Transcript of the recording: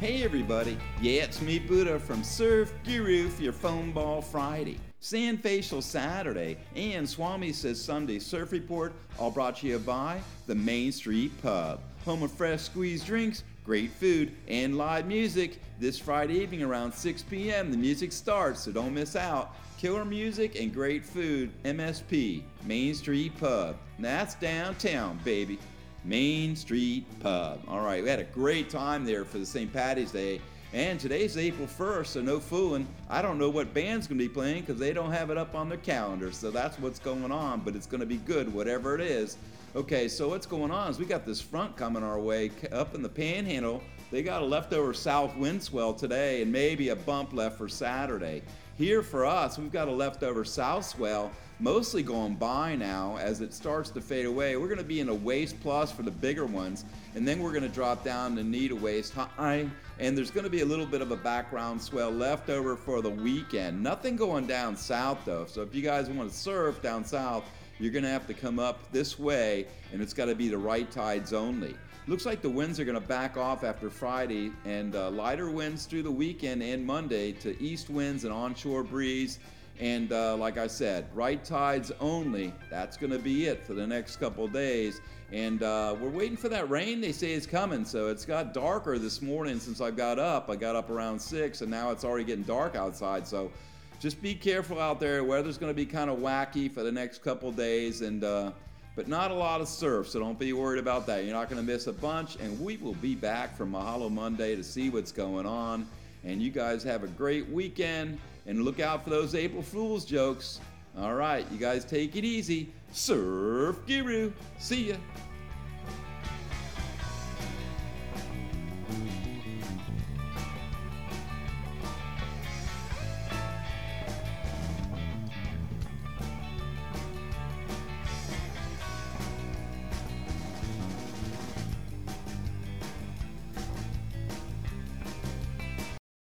Hey everybody, yeah, it's me Buddha from Surf Guru for your Foam Ball Friday, Sand Facial Saturday, and Swami Says Sunday Surf Report, all brought to you by the Main Street Pub, home of fresh squeezed drinks, great food, and live music. This Friday evening around 6 p.m. the music starts, so don't miss out. Killer music and great food, MSP, Main Street Pub. And that's downtown, baby. Main Street Pub. All right, we had a great time there for the St. Paddy's Day. And today's April 1st, so no fooling. I don't know what band's going to be playing because they don't have it up on their calendar. So that's what's going on, but it's going to be good, whatever it is. Okay, so what's going on is we got this front coming our way up in the Panhandle. They got a leftover south wind swell today and maybe a bump left for Saturday. Here for us, we've got a leftover south swell, mostly going by now as it starts to fade away. We're going to be in a waist plus for the bigger ones, and then we're going to drop down to knee to waist high, and there's going to be a little bit of a background swell left over for the weekend. Nothing going down south though, so if you guys want to surf down south, you're going to have to come up this way, and it's got to be the right tides only. Looks like the winds are going to back off after Friday, and lighter winds through the weekend and Monday to east winds and onshore breeze. And like I said, right tides only. That's going to be it for the next couple days. And we're waiting for that rain. They say it's coming. So it's got darker this morning since I got up. I got up around 6, and now it's already getting dark outside. So just be careful out there. Weather's going to be kind of wacky for the next couple days, and but not a lot of surf, so don't be worried about that. You're not going to miss a bunch, and we will be back from Mahalo Monday to see what's going on. And you guys have a great weekend, and look out for those April Fool's jokes. All right, you guys take it easy. Surf Guru. See ya.